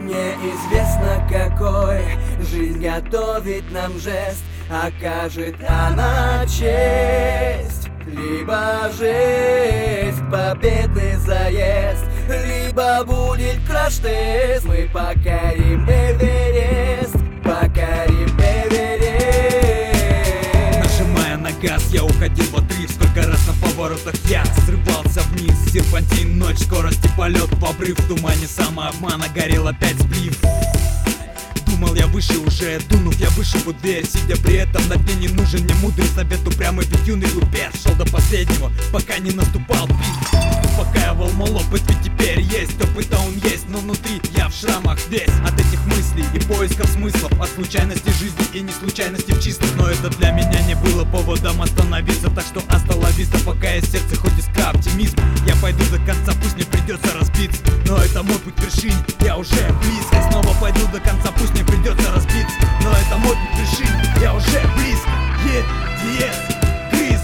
Неизвестно какой жизнь готовит нам жест, окажет она честь, либо жесть, победный заезд, либо будет краш-тест. Мы покорим Эверест, покорим Эверест. Нажимая на газ, я уходил в отрыв. Сколько раз на поворотах я срывался вниз. Серпантин, ночь, скорости, полет в обрыв. В тумане самообмана горел опять сблив. Думал, я выше уже, дунув, я вышибу вот дверь. Сидя при этом, на дне не нужен мне мудрый совет. Упрямый ведь юный глупец шел до последнего, пока не наступал пик. Успокаивал, мол, опыт ведь теперь есть. Опыта он есть, но внутри я в шрамах весь. От этих мыслей и поисков смыслов, от случайности жизни и не случайности в числах. Но это для меня не было поводом остановиться, так что остановиться, пока есть сердце хоть искра оптимизма. Я пойду до конца, пусть мне придется разбиться, но это мой путь к вершине, я уже близко. Снова пойду до конца, пусть мне придется разбиться, но это мой путь к вершине, я уже близко. Диез, гриз.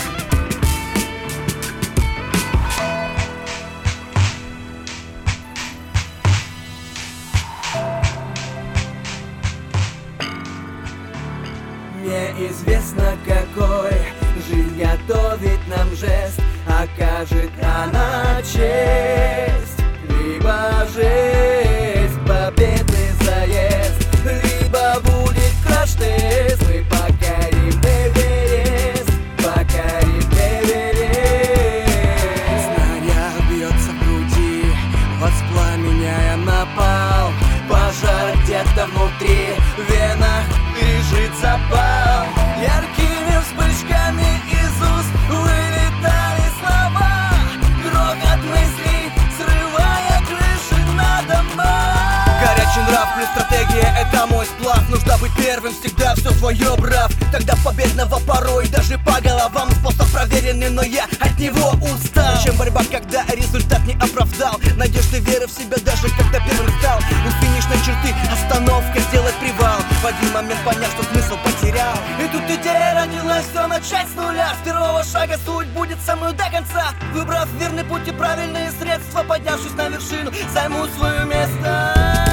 Неизвестно какой жизнь готовит нам жест, окажет она честь, либо жесть, победный заезд, либо будет краш-тест. Мы покорим Эверест, покорим Эверест. Снаряд бьется в груди, воспламеняя напал. Пожар где-то внутри, в венах бежит запал. Яркими вспышками из уст вылетали слова. Грохот мыслей, срывая крыши надо мной. Горячий нрав плюс стратегия — это мой сплав. Нужно быть первым, всегда все свое брав. Тогда победного порой даже по головам. Способ проверенный, но я от него устал. Чем борьба, когда результат не оправдал? Надежды, веры в себя, даже когда первым стал. У финишной черты остановка, сделать привал. В один момент поняв, что смысл потерял. И тут идея родилась, все начать с нуля. С первого шага суть будет со мной до конца. Выбрав верный путь и правильные средства, поднявшись на вершину, займу свое место.